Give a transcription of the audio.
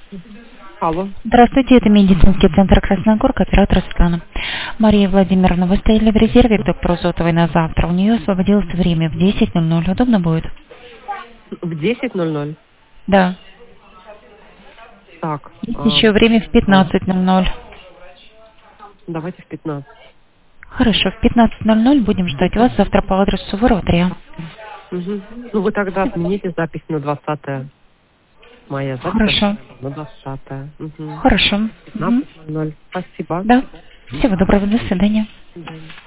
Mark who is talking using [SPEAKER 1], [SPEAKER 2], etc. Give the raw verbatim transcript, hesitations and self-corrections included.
[SPEAKER 1] Алло.
[SPEAKER 2] Здравствуйте, это медицинский центр Красная Горка, оператор Светлана. Мария Владимировна, вы стояли в резерве к доктору Зотовой на завтра. У нее освободилось время в десять ноль ноль. Удобно будет?
[SPEAKER 1] В десять ноль ноль.
[SPEAKER 2] Да.
[SPEAKER 1] Так.
[SPEAKER 2] Есть
[SPEAKER 1] а,
[SPEAKER 2] еще время в
[SPEAKER 1] а,
[SPEAKER 2] пятнадцать ноль ноль.
[SPEAKER 1] давайте в пятнадцать.
[SPEAKER 2] Хорошо, в пятнадцать ноль ноль будем ждать вас завтра по адресу Суворова три.
[SPEAKER 1] Угу. Ну вы тогда отмените запись на двадцатое. Моя запись
[SPEAKER 2] Хорошо.
[SPEAKER 1] на двадцатое. Угу.
[SPEAKER 2] Хорошо. Мгм.
[SPEAKER 1] пятнадцать ноль ноль. Спасибо.
[SPEAKER 2] Да. Всего доброго, до свидания.
[SPEAKER 1] До свидания.